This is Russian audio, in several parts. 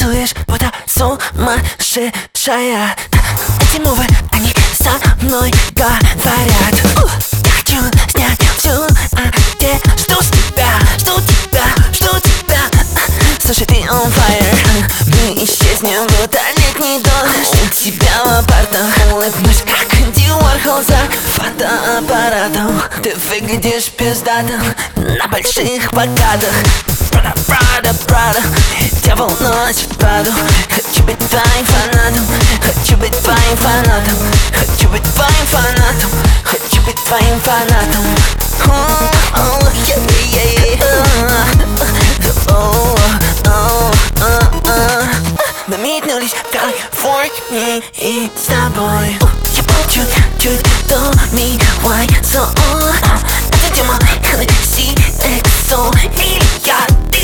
танцуешь, будто сумасшедшая. Эти мувы, они со мной говорят. Я хочу снять всю одежду с тебя, жду тебя, жду тебя. Слушай, ты on fire. Мы исчезнем, будто летний дождь. У тебя в апартах улыбнусь, как Энди Уорхол за фотоаппаратом. Ты выглядишь пиздатым на больших плакатах. Прада, Прада, Прада, дьявол ночь в Праду. Хочу быть твоим фанатом, хочу быть твоим фанатом, хочу быть твоим фанатом, хочу быть твоим фанатом. Мы метнулись в Калифорнии и с тобой. Я был чуть-чуть до милой зоны. Это тема CXO. Или я, ты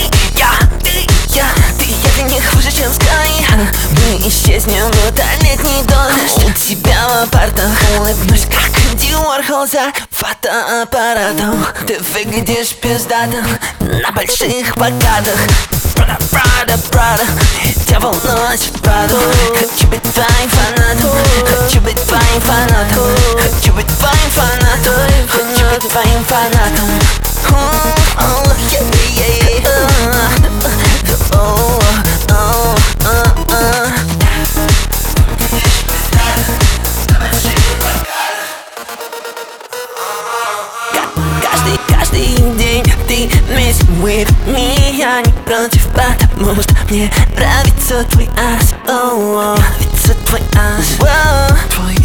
для них хуже, чем Sky. Мы исчезнем, будто летний дождь. У тебя в апартах улыбнусь, как Энди Уорхол за фотоаппаратом. Ты выглядишь пиздатым на больших плакатах. Прада, Прада, Прада, дьявол ночь в Праду. Хочу быть твоим фанатом, хочу быть твоим фанатом, хочу быть твоим фанатом, хочу быть твоим фанатом. Каждый день ты вместе with me. Я не против, потому что мне нравится твой ас. Нравится твой ас, твой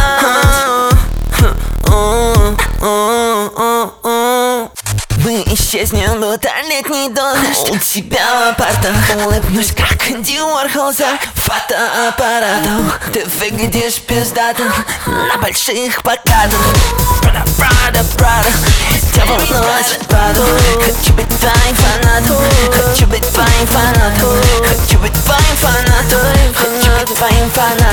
ас. Мы исчезнем, будто летний дождь. У тебя в апартах улыбнусь, как Энди Уорхол за фотоаппаратом. Ты выглядишь пиздатым на больших плакатах. Прада, Прада, Прада, дьявол ночь в Праду. Хочу быть твоим фанатом, хочу быть твоим фанатом, хочу быть твоим фанатом, хочу быть твоим фанатом.